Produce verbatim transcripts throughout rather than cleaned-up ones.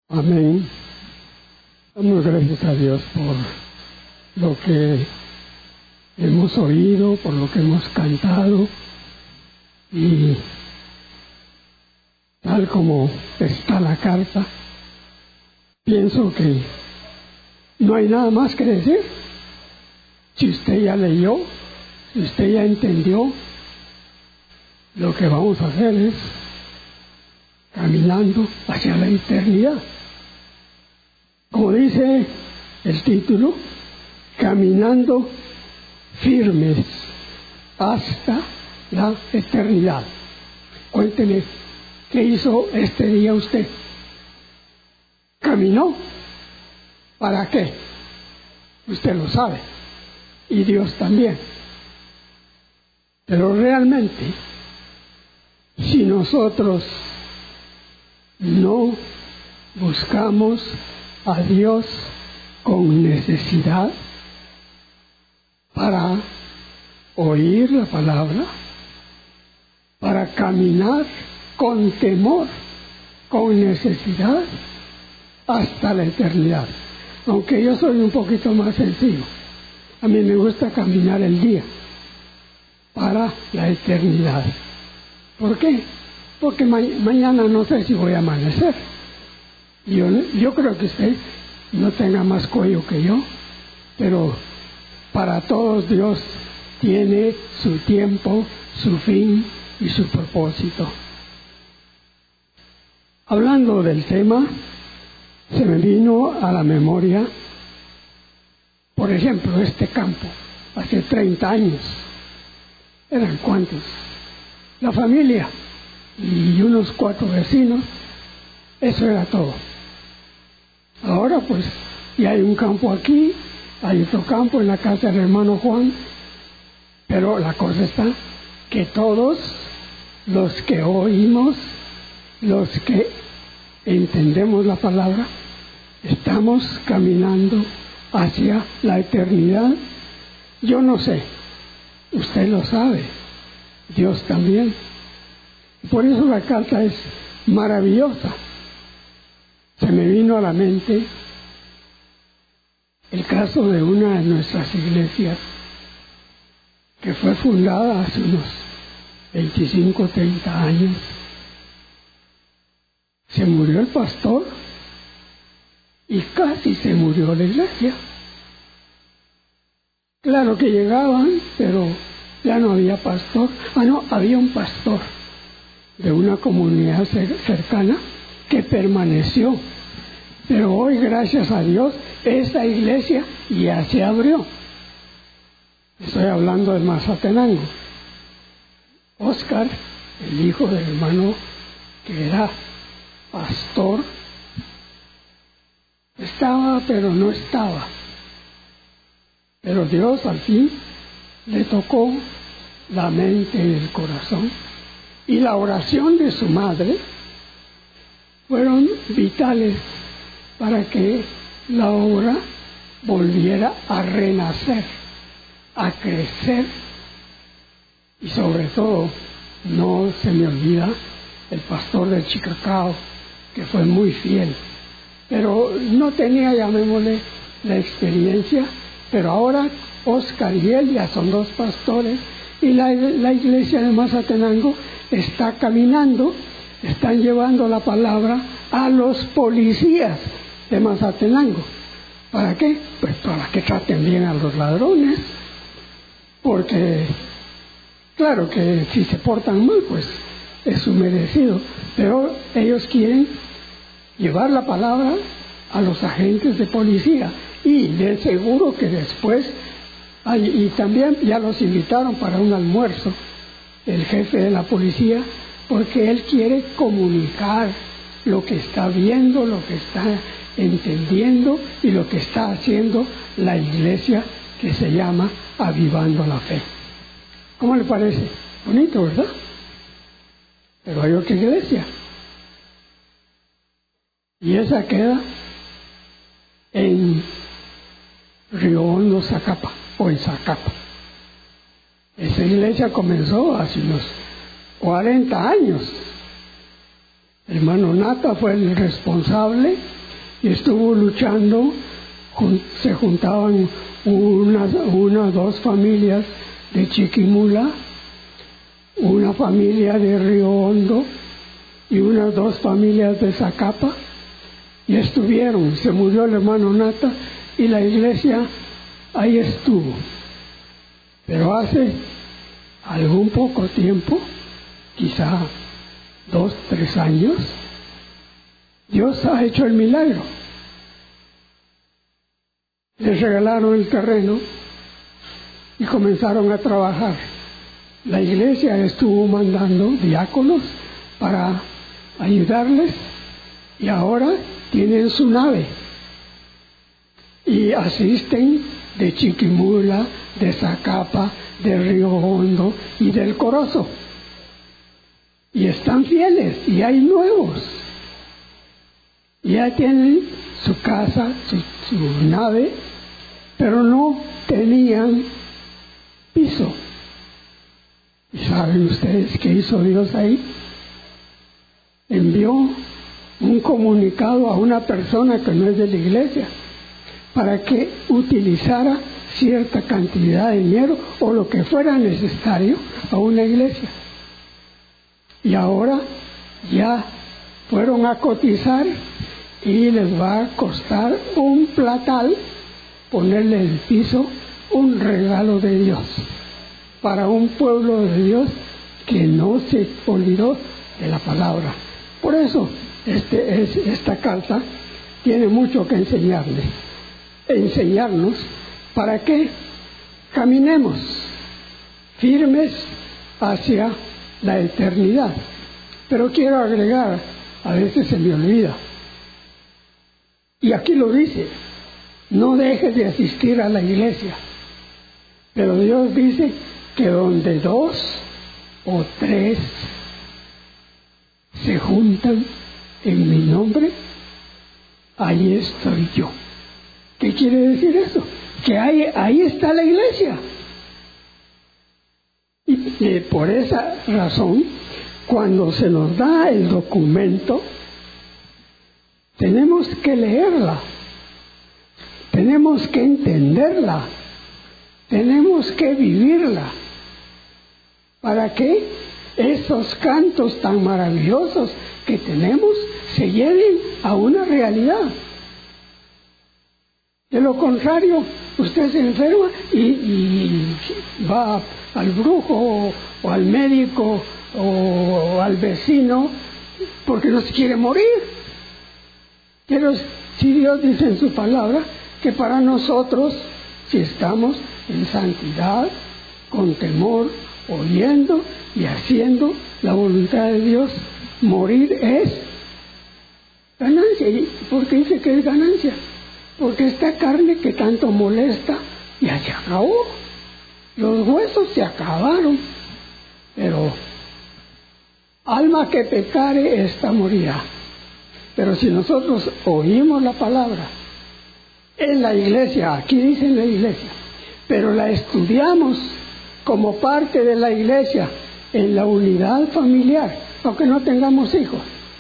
Amén. Damos gracias a Dios por lo que hemos oído, por lo que hemos cantado, y tal como está la carta, pienso que no hay nada más que decir. Si usted ya leyó, si usted ya entendió, lo que vamos a hacer es caminando hacia la eternidad. Como dice el título, caminando firmes hasta la eternidad. Cuénteme, ¿qué hizo este día usted? ¿Caminó? ¿Para qué? Usted lo sabe, y Dios también. Pero realmente, si nosotros no buscamos a Dios con necesidad para oír la palabra, para caminar con temor, con necesidad, hasta la eternidad. Aunque yo soy un poquito más sencillo, a mí me gusta caminar el día para la eternidad. ¿Por qué? Porque ma- mañana no sé si voy a amanecer. Yo, yo creo que usted no tenga más cuello que yo, pero para todos Dios tiene su tiempo, su fin y su propósito. Hablando del tema, se me vino a la memoria, por ejemplo, este campo, hace treinta años. ¿Eran cuántos? La familia y unos cuatro vecinos, eso era todo. Ahora pues ya hay un campo aquí, hay otro campo en la casa del hermano Juan, pero la cosa está que todos los que oímos, los que entendemos la palabra, estamos caminando hacia la eternidad. Yo no sé, usted lo sabe, Dios también. Por eso la carta es maravillosa. Se me vino a la mente el caso de una de nuestras iglesias que fue fundada hace unos veinticinco, treinta años. Se murió el pastor y casi se murió la iglesia. Claro que llegaban, pero ya no había pastor. Ah, no, había un pastor de una comunidad cercana que permaneció. Pero hoy, gracias a Dios, esa iglesia ya se abrió. Estoy hablando de Mazatenango. Oscar, el hijo del hermano que era pastor, estaba pero no estaba. Pero Dios al fin le tocó la mente y el corazón. Y la oración de su madre fueron vitales para que la obra volviera a renacer, a crecer. Y sobre todo, no se me olvida el pastor del Chicacao, que fue muy fiel, pero no tenía, llamémosle, la experiencia. Pero ahora Oscar y él ya son dos pastores, y la, la iglesia de Mazatenango está caminando, están llevando la palabra a los policías de Mazatenango. ¿Para qué? Pues para que traten bien a los ladrones, porque claro que si se portan mal, pues es su merecido, pero ellos quieren llevar la palabra a los agentes de policía, y de seguro que después, ay, y también ya los invitaron para un almuerzo, el jefe de la policía, porque él quiere comunicar lo que está viendo, lo que está entendiendo y lo que está haciendo la iglesia que se llama Avivando la Fe. ¿Cómo le parece? Bonito, ¿verdad? Pero hay otra iglesia, y esa queda en Río Hondo, Zacapa, o en Zacapa. Esa iglesia comenzó hace unos cuarenta años, El hermano Nata fue el responsable y estuvo luchando. Se juntaban unas una, dos familias de Chiquimula, una familia de Río Hondo y unas dos familias de Zacapa, y estuvieron. Se murió el hermano Nata y la iglesia ahí estuvo. Pero hace algún poco tiempo, quizá dos, tres años, Dios ha hecho el milagro. Les regalaron el terreno y comenzaron a trabajar. La iglesia estuvo mandando diáconos para ayudarles y ahora tienen su nave y asisten de Chiquimula, de Zacapa, de Río Hondo y del Corozo. Y están fieles, y hay nuevos. Ya tienen su casa, su, su nave, pero no tenían piso. ¿Y saben ustedes qué hizo Dios ahí? Envió un comunicado a una persona que no es de la iglesia para que utilizara cierta cantidad de dinero o lo que fuera necesario a una iglesia. Y ahora ya fueron a cotizar y les va a costar un platal ponerle el piso, un regalo de Dios para un pueblo de Dios que no se olvidó de la palabra. Por eso este, es, esta carta tiene mucho que enseñarle, enseñarnos para que caminemos firmes hacia la eternidad. Pero quiero agregar, a veces se me olvida, y aquí lo dice, no dejes de asistir a la iglesia. Pero Dios dice que donde dos o tres se juntan en mi nombre, ahí estoy yo. ¿Qué quiere decir eso? Que ahí, ahí está la iglesia. Y, y por esa razón, cuando se nos da el documento, tenemos que leerla, tenemos que entenderla, tenemos que vivirla, para que esos cantos tan maravillosos que tenemos se lleven a una realidad. De lo contrario, usted se enferma y, y va al brujo o, o al médico o, o al vecino porque no se quiere morir. Pero si Dios dice en su palabra que para nosotros, si estamos en santidad, con temor, oyendo y haciendo la voluntad de Dios, morir es ganancia. ¿Y por qué dice que es ganancia? Porque esta carne que tanto molesta ya se acabó. Los huesos se acabaron. Pero alma que pecare, esta morirá. Pero si nosotros oímos la palabra en la iglesia, aquí dice en la iglesia, pero la estudiamos como parte de la iglesia en la unidad familiar, aunque no tengamos hijos,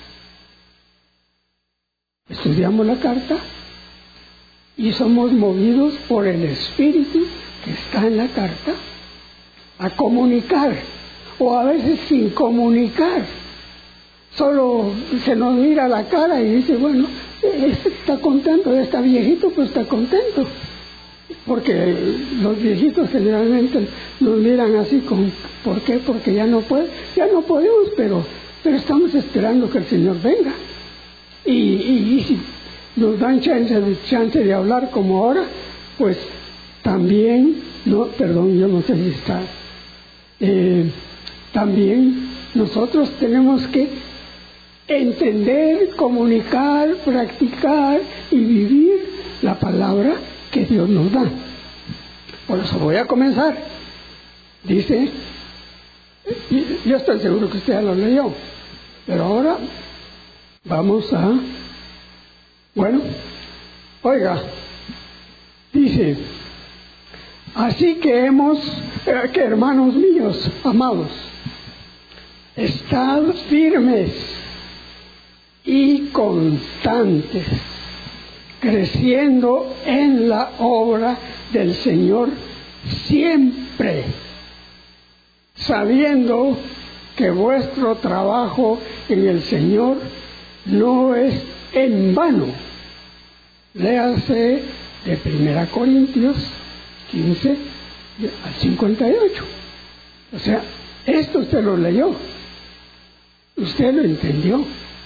estudiamos la carta y somos movidos por el Espíritu que está en la carta a comunicar, o a veces sin comunicar. Solo se nos mira la cara y dice, bueno, este está contento, está viejito, pues está contento. Porque los viejitos generalmente nos miran así, con, ¿por qué? Porque ya no puede, ya no podemos, pero, pero estamos esperando que el Señor venga. Y, y, y si nos dan chance de, chance de hablar como ahora, pues también, no, perdón, yo no sé si está, eh, también nosotros tenemos que entender, comunicar, practicar y vivir la palabra que Dios nos da. Por eso voy a comenzar. Dice, yo estoy seguro que usted ya lo leyó, pero ahora vamos a, bueno, oiga, dice, así que hemos, eh, que hermanos míos, amados, estad firmes y constantes, creciendo en la obra del Señor siempre, sabiendo que vuestro trabajo en el Señor no es en vano. Léase de Primera Corintios quince al cincuenta y ocho. O sea, esto usted lo leyó, usted lo entendió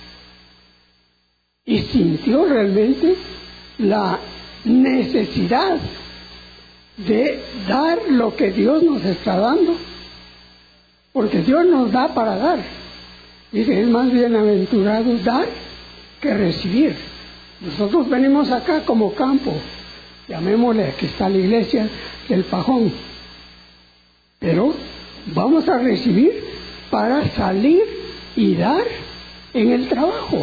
y sintió realmente la necesidad de dar lo que Dios nos está dando, porque Dios nos da para dar. Dice, es más bienaventurado dar que recibir. Nosotros venimos acá como campo, llamémosle, aquí está la iglesia del Pajón, pero vamos a recibir para salir y dar en el trabajo,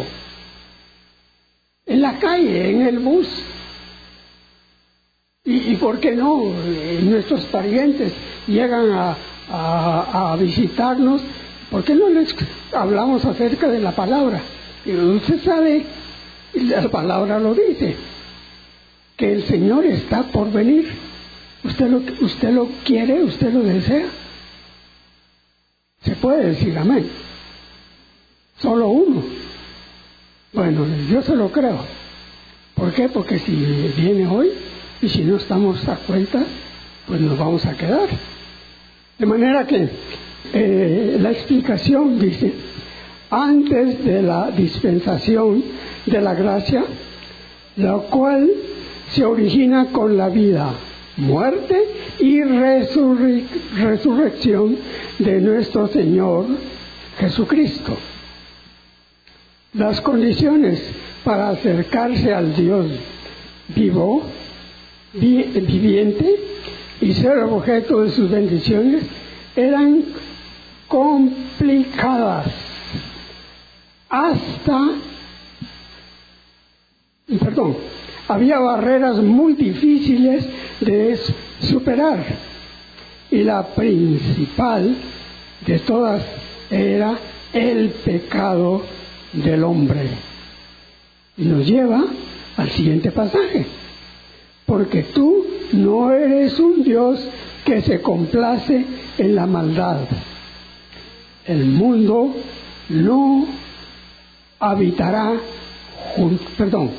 en la calle, en el bus. Y, y por qué no, eh, nuestros parientes llegan a, a, a visitarnos, ¿por qué no les hablamos acerca de la palabra? Y usted sabe, la palabra lo dice, que el Señor está por venir. Usted lo, usted lo quiere, usted lo desea. Se puede decir amén. Solo uno. Bueno, yo se lo creo. ¿Por qué? Porque si viene hoy y si no estamos a cuenta, pues nos vamos a quedar. De manera que eh, la explicación dice, antes de la dispensación de la gracia, la cual se origina con la vida, muerte y resurre- resurrección de nuestro Señor Jesucristo. Las condiciones para acercarse al Dios vivo, vi- viviente y ser objeto de sus bendiciones eran complicadas hasta, perdón, había barreras muy difíciles de superar, y la principal de todas era el pecado del hombre. Y nos lleva al siguiente pasaje, porque tú no eres un Dios que se complace en la maldad. El mundo no habitará junto, perdón,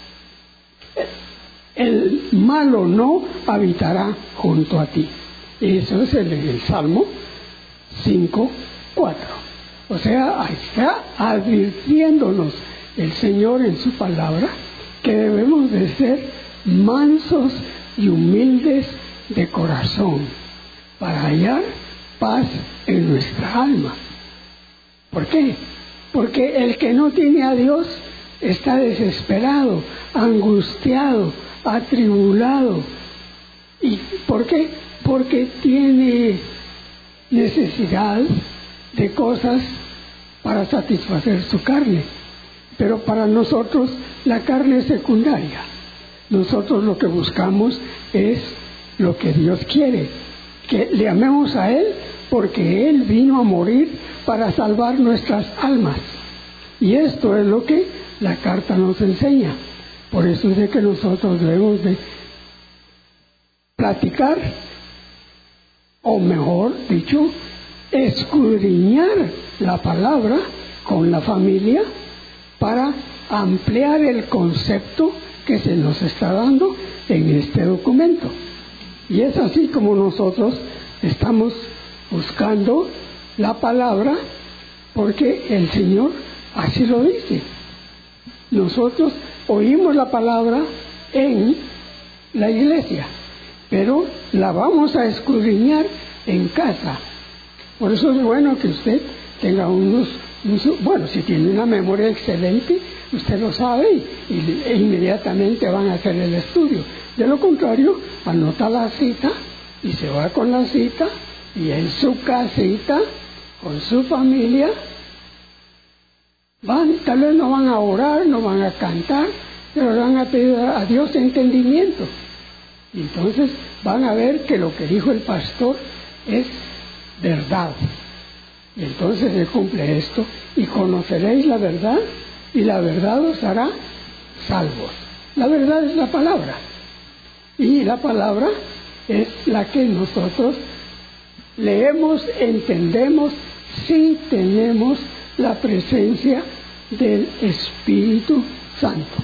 el malo no habitará junto a ti. Eso es el, el Salmo cinco, cuatro. O sea, está advirtiéndonos el Señor en su palabra que debemos de ser mansos y humildes de corazón para hallar paz en nuestra alma. ¿Por qué? Porque el que no tiene a Dios está desesperado, angustiado, atribulado. ¿Y por qué? Porque tiene necesidad de cosas para satisfacer su carne. Pero para nosotros la carne es secundaria. Nosotros lo que buscamos es lo que Dios quiere, que le amemos a Él, porque Él vino a morir para salvar nuestras almas. Y esto es lo que la carta nos enseña. Por eso es de que nosotros debemos de platicar, o mejor dicho, escudriñar la palabra con la familia para ampliar el concepto que se nos está dando en este documento. Y es así como nosotros estamos buscando la palabra, porque el Señor así lo dice. Nosotros oímos la palabra en la iglesia, pero la vamos a escudriñar en casa. Por eso es bueno que usted tenga unos, unos bueno, si tiene una memoria excelente, usted lo sabe y, y, e inmediatamente van a hacer el estudio. De lo contrario, anota la cita y se va con la cita, y en su casita, con su familia, van, tal vez no van a orar, no van a cantar, pero van a pedir a Dios entendimiento. Y entonces van a ver que lo que dijo el pastor es verdad. Y entonces se cumple esto, y conoceréis la verdad, y la verdad os hará salvos. La verdad es la palabra, y la palabra es la que nosotros leemos, entendemos, si tenemos la presencia del Espíritu Santo.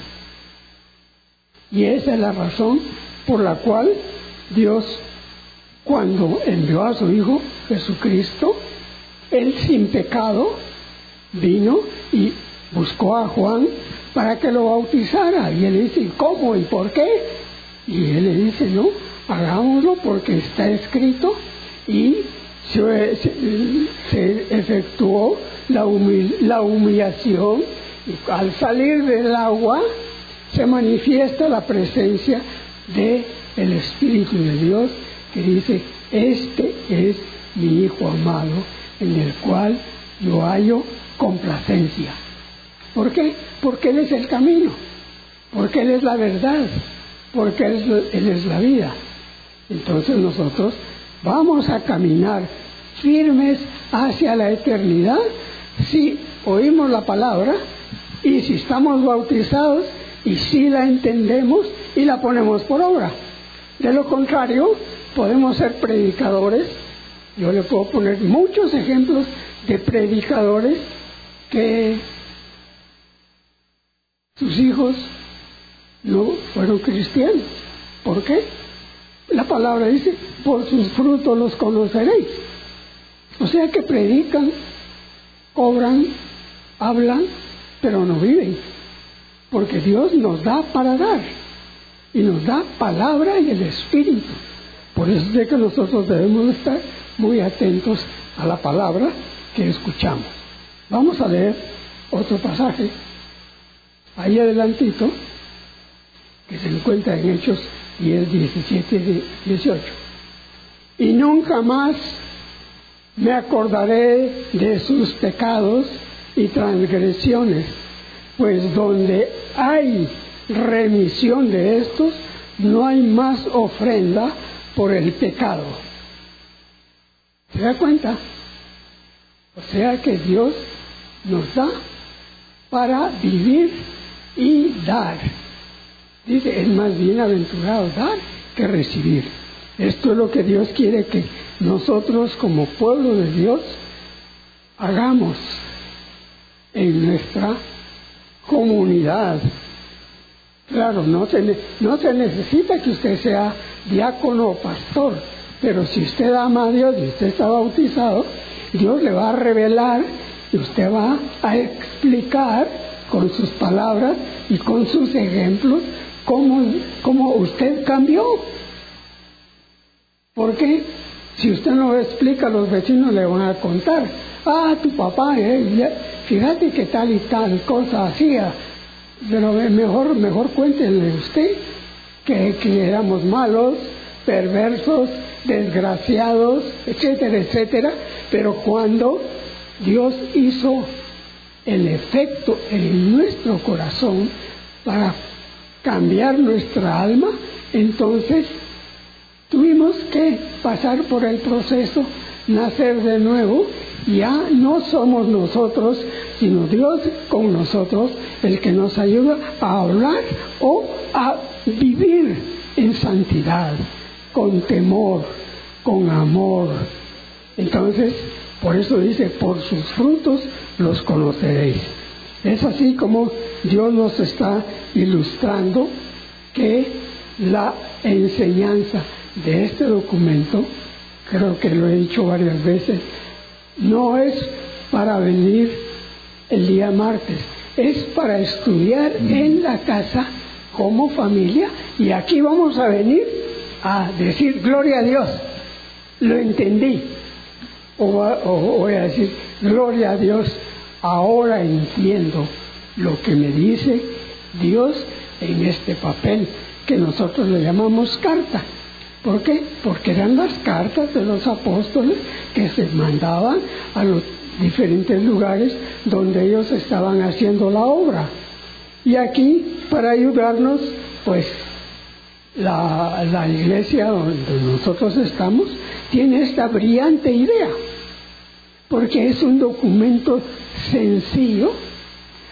Y esa es la razón por la cual Dios, cuando envió a su Hijo Jesucristo, Él sin pecado vino y buscó a Juan para que lo bautizara. Y él dice, ¿cómo y por qué? Y él le dice, no, hagámoslo porque está escrito. Y se, se, se efectuó la, humil, la humillación, y al salir del agua se manifiesta la presencia del Espíritu de Dios, que dice, este es mi Hijo amado, en el cual yo hallo complacencia. ¿Por qué? Porque Él es el camino, porque Él es la verdad, porque Él es, Él es la vida. Entonces nosotros vamos a caminar firmes hacia la eternidad si oímos la palabra y si estamos bautizados y si la entendemos y la ponemos por obra. De lo contrario, podemos ser predicadores. Yo le puedo poner muchos ejemplos de predicadores que sus hijos no fueron cristianos. ¿Por qué? La palabra dice, por sus frutos los conoceréis. O sea que predican, cobran, hablan, pero no viven. Porque Dios nos da para dar. Y nos da palabra y el Espíritu. Por eso es de que nosotros debemos estar muy atentos a la palabra que escuchamos. Vamos a leer otro pasaje, ahí adelantito, que se encuentra en Hechos diez, diecisiete, dieciocho. Y nunca más me acordaré de sus pecados y transgresiones, pues donde hay remisión de estos, no hay más ofrenda por el pecado. ¿Se da cuenta? O sea que Dios nos da para vivir y dar. Dice, es más bienaventurado dar que recibir. Esto es lo que Dios quiere que nosotros como pueblo de Dios hagamos en nuestra comunidad. Claro, no se, no se necesita que usted sea diácono o pastor, pero si usted ama a Dios y usted está bautizado, Dios le va a revelar y usted va a explicar con sus palabras y con sus ejemplos cómo, cómo usted cambió. Porque si usted no lo explica, los vecinos le van a contar, ah, tu papá, eh, fíjate que tal y tal cosa hacía. Pero mejor, mejor cuéntenle usted que, que éramos malos, perversos, desgraciados, etcétera, etcétera. Pero cuando Dios hizo el efecto en nuestro corazón para cambiar nuestra alma, entonces tuvimos que pasar por el proceso, nacer de nuevo. Ya no somos nosotros, sino Dios con nosotros, el que nos ayuda a hablar o a vivir en santidad, con temor, con amor. Entonces, por eso dice, por sus frutos los conoceréis. Es así como Dios nos está ilustrando que la enseñanza de este documento, creo que lo he dicho varias veces, no es para venir el día martes, es para estudiar en la casa como familia, y aquí vamos a venir a decir gloria a Dios, lo entendí, o, o voy a decir gloria a Dios, ahora entiendo lo que me dice Dios en este papel que nosotros le llamamos carta. ¿Por qué? Porque eran las cartas de los apóstoles que se mandaban a los diferentes lugares donde ellos estaban haciendo la obra. Y aquí, para ayudarnos, pues la, la iglesia donde nosotros estamos tiene esta brillante idea, porque es un documento sencillo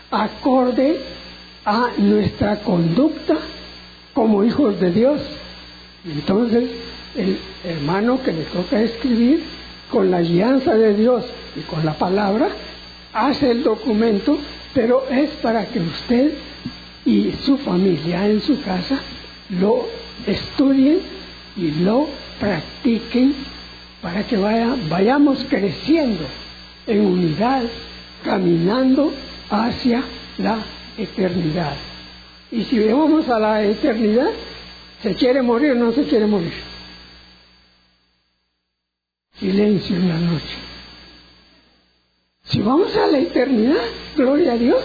acorde a nuestra conducta como hijos de Dios. Entonces, el hermano que le toca escribir, con la guianza de Dios y con la palabra, hace el documento, pero es para que usted y su familia en su casa lo estudien y lo practiquen, para que vaya, vayamos creciendo en unidad, caminando hacia la eternidad. Y si vamos a la eternidad, ¿se quiere morir o no se quiere morir? Silencio en la noche. Si vamos a la eternidad, gloria a Dios,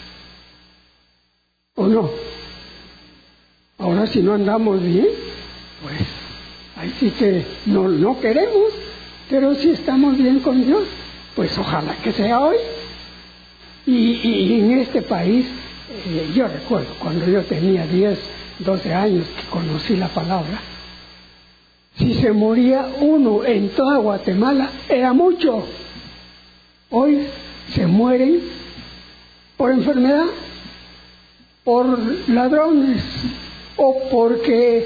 ¿o no? Ahora, si no andamos bien, pues ahí sí que no, no queremos, pero si estamos bien con Dios, pues ojalá que sea hoy. Y, y en este país, eh, yo recuerdo cuando yo tenía diez, doce años que conocí la palabra, si se moría uno en toda Guatemala, era mucho. Hoy se mueren por enfermedad, por ladrones, o porque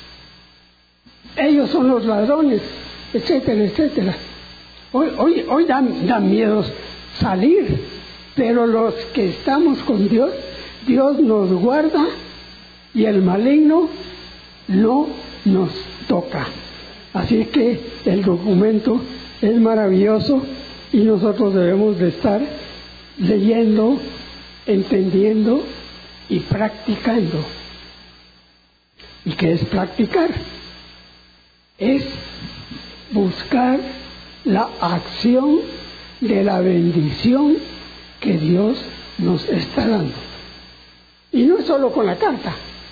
ellos son los ladrones, etcétera, etcétera. Hoy, hoy, hoy da, da miedo salir, pero los que estamos con Dios, Dios nos guarda y el maligno no nos toca. Así que el documento es maravilloso y nosotros debemos de estar leyendo, entendiendo y practicando. ¿Y qué es practicar? Es buscar la acción de la bendición que Dios nos está dando. Y no es solo con la carta.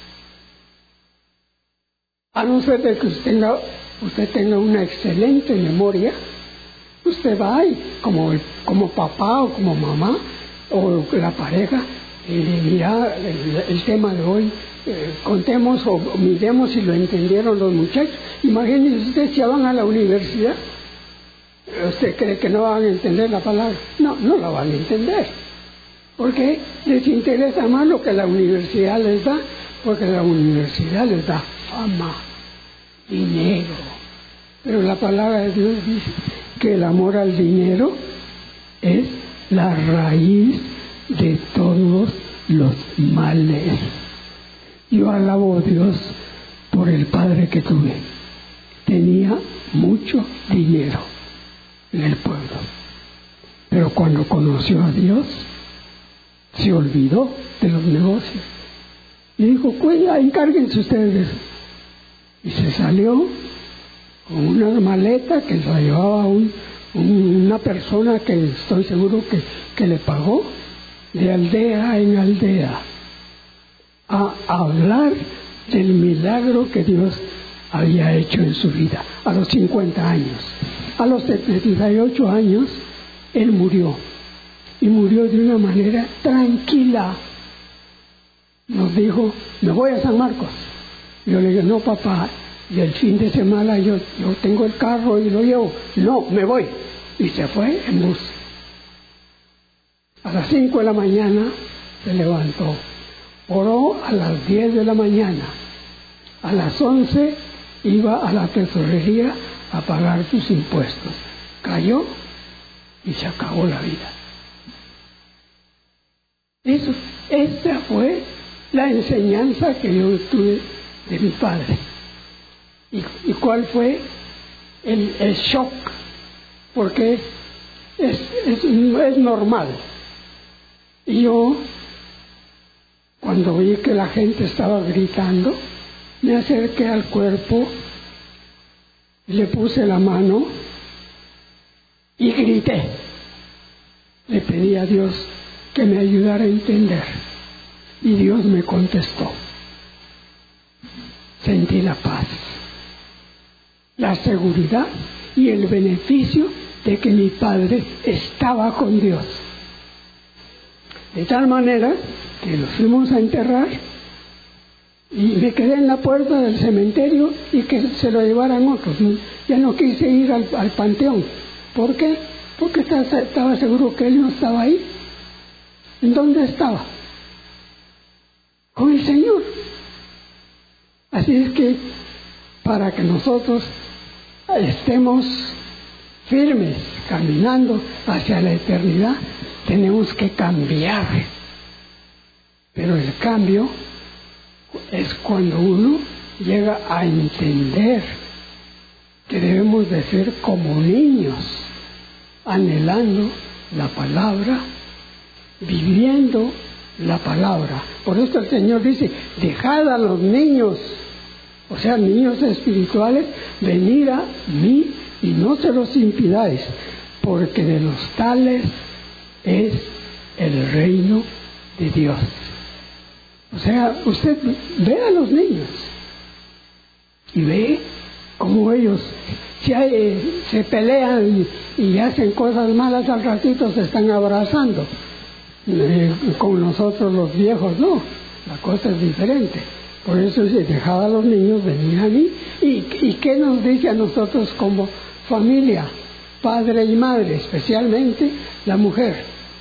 A no ser de que usted tenga, usted tenga una excelente memoria, usted va ahí, como, como papá o como mamá, o la pareja, y mira el, el tema de hoy, eh, contemos o miremos si lo entendieron los muchachos. Imagínense ustedes si van a la universidad, ¿usted cree que no van a entender la palabra? No, no la van a entender, porque les interesa más lo que la universidad les da, porque la universidad les da fama, dinero. Pero la palabra de Dios dice que el amor al dinero es la raíz de todos los males. Yo alabo a Dios por el padre que tuve. Tenía mucho dinero en el pueblo, pero cuando conoció a Dios se olvidó de los negocios y dijo, pues ya encárguense ustedes de eso. Y se salió con una maleta que la llevaba un, un, una persona que estoy seguro que, que le pagó, de aldea en aldea, a hablar del milagro que Dios había hecho en su vida. A los cincuenta años, a los setenta y ocho años, él murió, y murió de una manera tranquila. Nos dijo, me voy a San Marcos. Yo le dije, no papá, y el fin de semana yo, yo tengo el carro y lo llevo. No, me voy. Y se fue en bus. A las cinco de la mañana se levantó, oró a las diez de la mañana, a las once iba a la tesorería a pagar sus impuestos, cayó y se acabó la vida. Eso, esa fue la enseñanza que yo tuve de mi padre. ¿Y, y cuál fue el, el shock? Porque es, es, es normal. Y yo, cuando vi que la gente estaba gritando, me acerqué al cuerpo, le puse la mano y grité. Le pedí a Dios que me ayudara a entender. Y Dios me contestó. Sentí la paz, la seguridad y el beneficio de que mi padre estaba con Dios. De tal manera que lo fuimos a enterrar y me quedé en la puerta del cementerio y que se lo llevaran otros. Ya no quise ir al, al panteón. ¿Por qué? Porque estaba, estaba seguro que él no estaba ahí. ¿En dónde estaba? Con el Señor. Así es que para que nosotros estemos firmes, caminando hacia la eternidad, tenemos que cambiar. Pero el cambio es cuando uno llega a entender que debemos de ser como niños, anhelando la palabra, viviendo la palabra. Por eso el Señor dice, dejad a los niños, o sea, niños espirituales, venir a mí y no se los impidáis, porque de los tales es el reino de Dios. O sea, usted ve a los niños y ve cómo ellos si hay, se pelean y, y hacen cosas malas, al ratito se están abrazando. Eh, con nosotros los viejos no, la cosa es diferente. Por eso dice, dejad a los niños venir a mí. ¿Y, y qué nos dice a nosotros como familia, padre y madre, especialmente la mujer?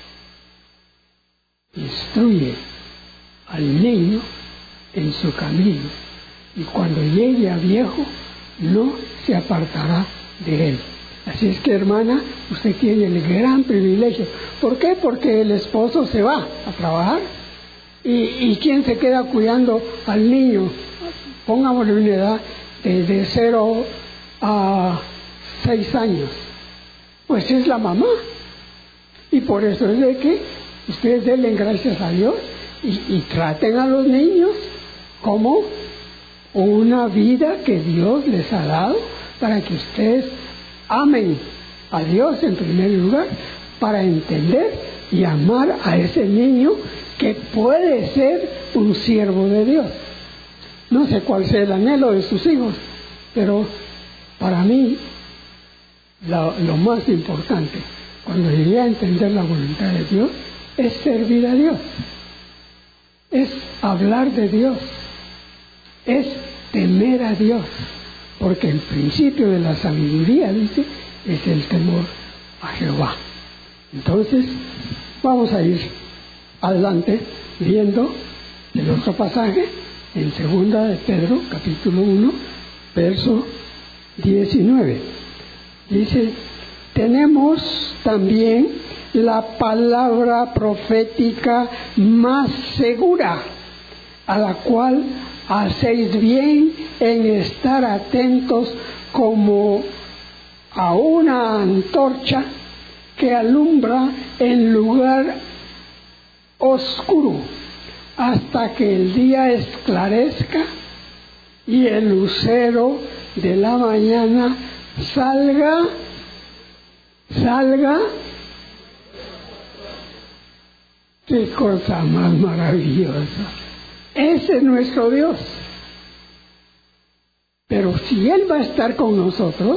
Instruye al niño en su camino, y cuando llegue a viejo no se apartará de él. Así es que, hermana, usted tiene el gran privilegio. ¿Por qué? Porque el esposo se va a trabajar. ¿Y, y quién se queda cuidando al niño? Pongámosle una edad de, de cero a seis años. Pues es la mamá. Y por eso es de que ustedes denle gracias a Dios y, y traten a los niños como una vida que Dios les ha dado para que ustedes amen a Dios en primer lugar, para entender y amar a ese niño que puede ser un siervo de Dios. No sé cuál sea el anhelo de sus hijos, pero para mí lo, lo más importante cuando llegué a entender la voluntad de Dios es servir a Dios, es hablar de Dios, es temer a Dios, porque el principio de la sabiduría, dice, es el temor a Jehová. Entonces, vamos a ir adelante viendo el otro pasaje en segunda de Pedro, capítulo uno, verso diecinueve. Dice, tenemos también la palabra profética más segura, a la cual hacéis bien en estar atentos como a una antorcha que alumbra en lugar oscuro hasta que el día esclarezca y el lucero de la mañana salga, salga. ¡Qué cosa más maravillosa! Ese es nuestro Dios. Pero si Él va a estar con nosotros,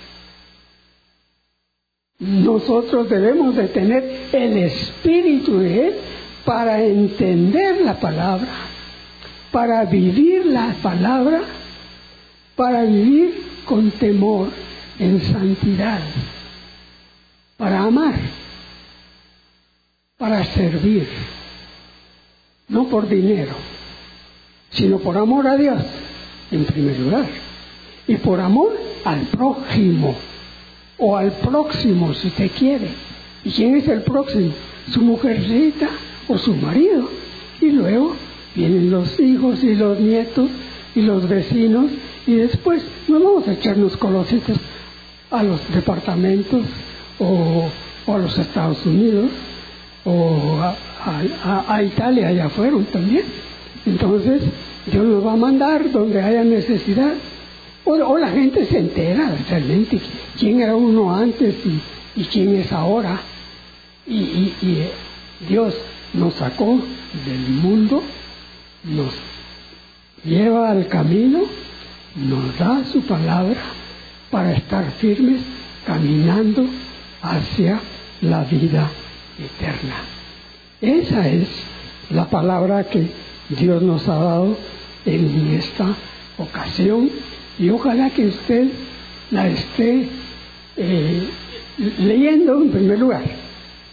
nosotros debemos de tener el espíritu de Él para entender la palabra, para vivir la palabra, para vivir con temor, en santidad, para amar, para servir, no por dinero, sino por amor a Dios, en primer lugar, y por amor al prójimo, o al próximo, si usted quiere. ¿Y quién es el próximo? Su mujercita o su marido. Y luego vienen los hijos y los nietos y los vecinos, y después no vamos a echarnos colositos a los departamentos o, o a los Estados Unidos o a, a, a Italia, allá fueron también. Entonces Dios nos va a mandar donde haya necesidad. O, o la gente se entera realmente quién era uno antes y, y quién es ahora. Y, y, y Dios nos sacó del mundo, nos lleva al camino, nos da su palabra para estar firmes caminando hacia la vida eterna. Esa es la palabra que Dios nos ha dado en esta ocasión, y ojalá que usted la esté eh, leyendo en primer lugar,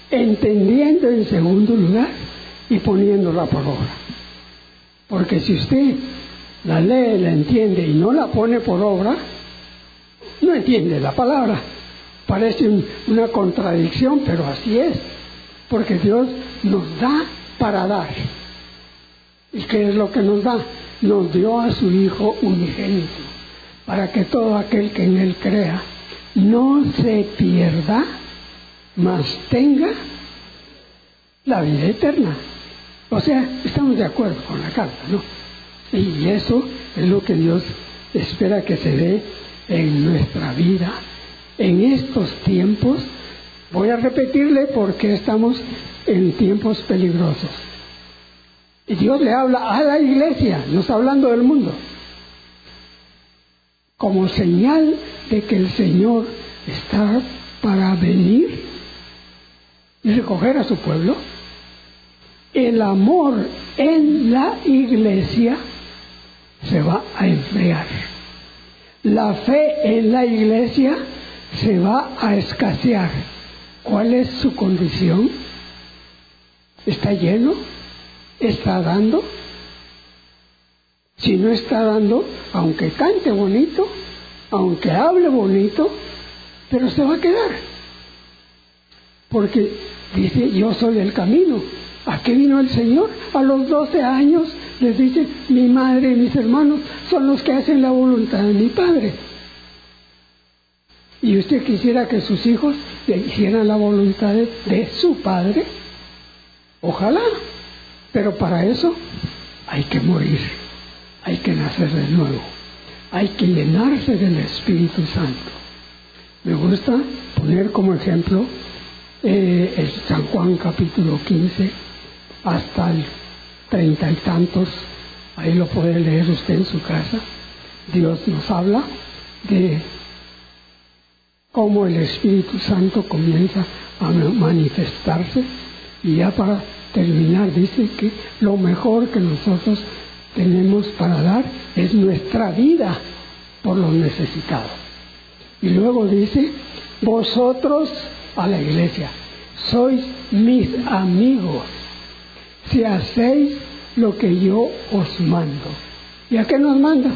entendiendo en segundo lugar y poniéndola por obra. Porque si usted la lee, la entiende y no la pone por obra, no entiende la palabra. Parece un, una contradicción, pero así es. Porque Dios nos da para dar. ¿Y qué es lo que nos da? Nos dio a su Hijo unigénito, para que todo aquel que en Él crea no se pierda, mas tenga la vida eterna. O sea, estamos de acuerdo con la carta, ¿no? Y eso es lo que Dios espera que se dé en nuestra vida, en estos tiempos. Voy a repetirle porque estamos en tiempos peligrosos. Y Dios le habla a la iglesia, no está hablando del mundo, como señal de que el Señor está para venir y recoger a su pueblo. El amor en la iglesia se va a enfriar. La fe en la iglesia se va a escasear. ¿Cuál es su condición? ¿Está lleno? ¿Está dando? Si no está dando, aunque cante bonito, aunque hable bonito, pero se va a quedar. Porque dice, yo soy el camino. ¿A qué vino el Señor? A los doce años les dice, mi madre y mis hermanos son los que hacen la voluntad de mi Padre. ¿Y usted quisiera que sus hijos le hicieran la voluntad de, de su Padre? Ojalá. Pero para eso hay que morir, hay que nacer de nuevo, hay que llenarse del Espíritu Santo. Me gusta poner como ejemplo eh, el San Juan capítulo quince hasta el treinta y tantos, ahí lo puede leer usted en su casa. Dios nos habla de cómo el Espíritu Santo comienza a manifestarse, y ya para terminar dice que lo mejor que nosotros tenemos para dar es nuestra vida por los necesitados. Y luego dice, vosotros, a la iglesia, sois mis amigos si hacéis lo que yo os mando. ¿Y a qué nos manda?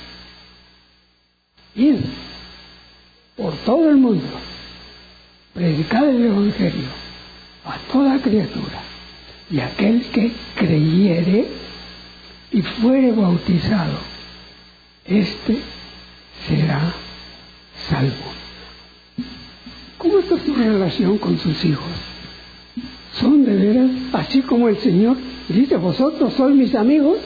Ir por todo el mundo, predicar el Evangelio a toda criatura. Y aquel que creyere y fuere bautizado, éste será salvo. ¿Cómo está su relación con sus hijos? ¿Son de veras, así como el Señor dice, vosotros sois mis amigos?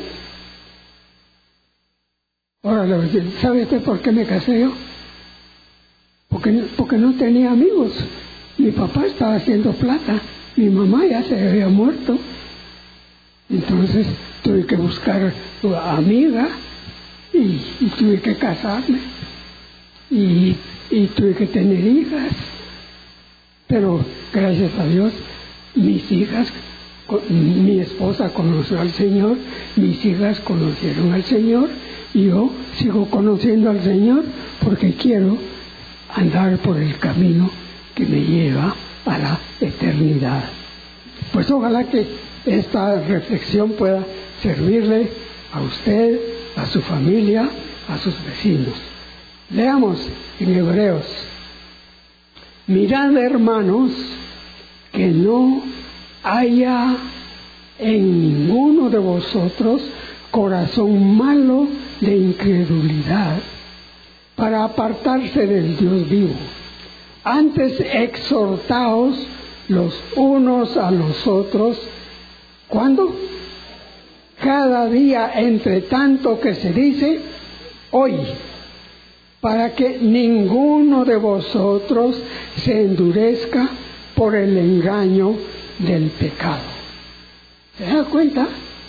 Ahora, ¿sabe usted por qué me casé yo? Porque, porque no tenía amigos. Mi papá estaba haciendo plata, mi mamá ya se había muerto. Entonces tuve que buscar amiga y, y tuve que casarme y, y tuve que tener hijas. Pero gracias a Dios, mis hijas, mi esposa conoció al Señor, mis hijas conocieron al Señor, y yo sigo conociendo al Señor porque quiero andar por el camino que me lleva a la eternidad. Pues ojalá que esta reflexión pueda servirle a usted, a su familia, a sus vecinos. Leamos en Hebreos. Mirad, hermanos, que no haya en ninguno de vosotros corazón malo de incredulidad para apartarse del Dios vivo. Antes exhortaos los unos a los otros. ¿Cuándo? Cada día, entre tanto que se dice hoy, para que ninguno de vosotros se endurezca por el engaño del pecado. ¿Se da cuenta?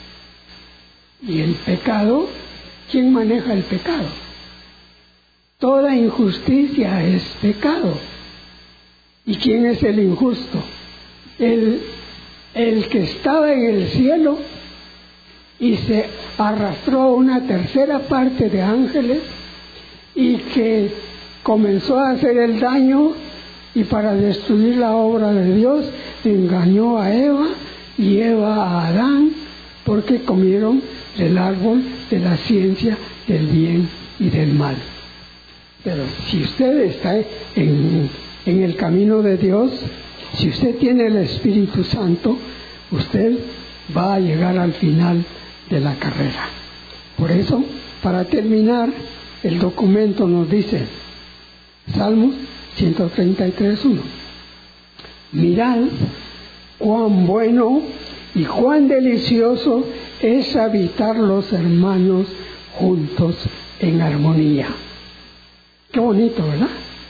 Y el pecado, ¿quién maneja el pecado? Toda injusticia es pecado. ¿Y quién es el injusto? El, el que estaba en el cielo y se arrastró una tercera parte de ángeles y que comenzó a hacer el daño, y para destruir la obra de Dios engañó a Eva y Eva a Adán, porque comieron del árbol de la ciencia del bien y del mal. Pero si usted está en, en el camino de Dios, si usted tiene el Espíritu Santo, usted va a llegar al final de la carrera. Por eso, para terminar, el documento nos dice, Salmos ciento treinta y tres, uno. Mirad cuán bueno y cuán delicioso es habitar los hermanos juntos en armonía. Qué bonito, ¿verdad?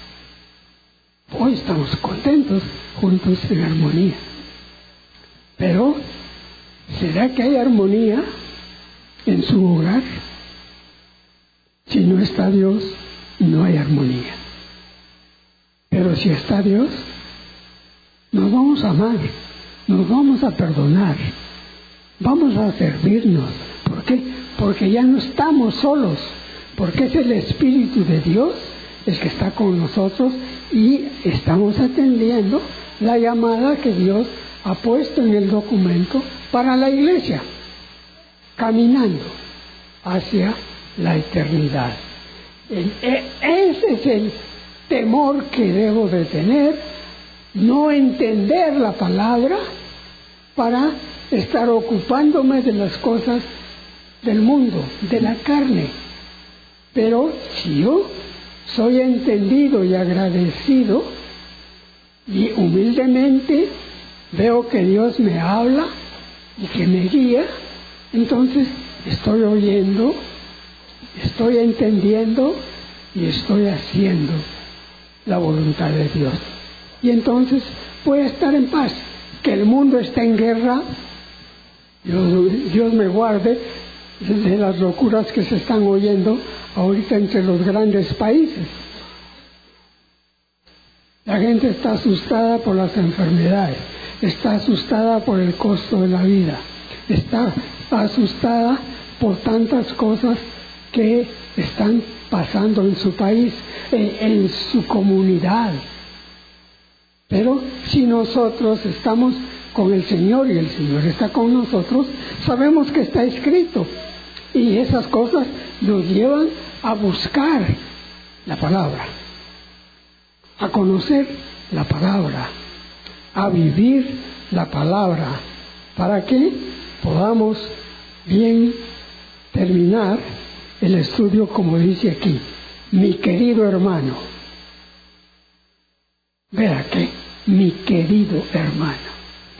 Hoy estamos contentos juntos en armonía. Pero, ¿será que hay armonía en su hogar? Si no está Dios, no hay armonía. Pero si está Dios, nos vamos a amar, nos vamos a perdonar, vamos a servirnos. ¿Por qué? Porque ya no estamos solos, porque es el Espíritu de Dios el que está con nosotros y estamos atendiendo la llamada que Dios ha puesto en el documento para la iglesia, caminando hacia la eternidad. Ese es el temor que debo de tener, no entender la palabra para estar ocupándome de las cosas del mundo, de la carne. Pero si yo soy entendido y agradecido y humildemente veo que Dios me habla y que me guía, entonces estoy oyendo, estoy entendiendo y estoy haciendo la voluntad de Dios. Y entonces voy a estar en paz. Que el mundo está en guerra, Dios, Dios me guarde de las locuras que se están oyendo ahorita entre los grandes países. La gente está asustada por las enfermedades, está asustada por el costo de la vida, está asustada por tantas cosas que están pasando en su país, en, en su comunidad. Pero si nosotros estamos con el Señor y el Señor está con nosotros, sabemos que está escrito. Y esas cosas nos llevan a buscar la palabra, a conocer la palabra, a vivir la palabra, para que podamos bien terminar el estudio como dice aquí, mi querido hermano. Vea que, mi querido hermano.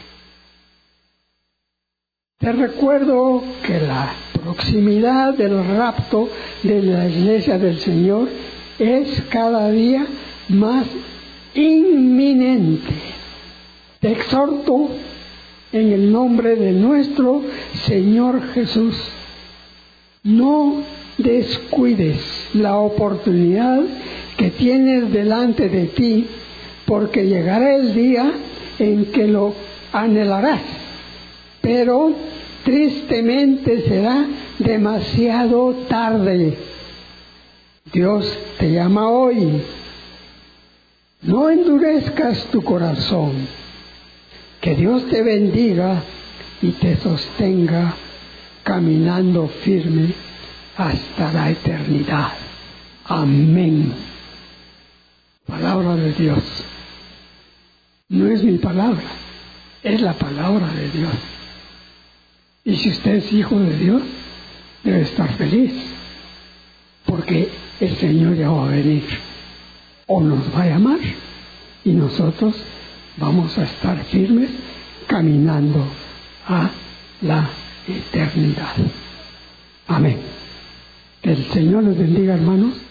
Te recuerdo que la proximidad del rapto de la iglesia del Señor es cada día más inminente. Te exhorto en el nombre de nuestro Señor Jesús, no descuides la oportunidad que tienes delante de ti, porque llegará el día en que lo anhelarás, pero tristemente será demasiado tarde. Dios te llama hoy. No endurezcas tu corazón. Que Dios te bendiga y te sostenga caminando firme hasta la eternidad. Amén. Palabra de Dios. No es mi palabra, es la palabra de Dios. Y si usted es hijo de Dios, debe estar feliz, porque el Señor ya va a venir, o nos va a llamar, y nosotros vamos a estar firmes caminando a la eternidad. Amén. Que el Señor les bendiga, hermanos.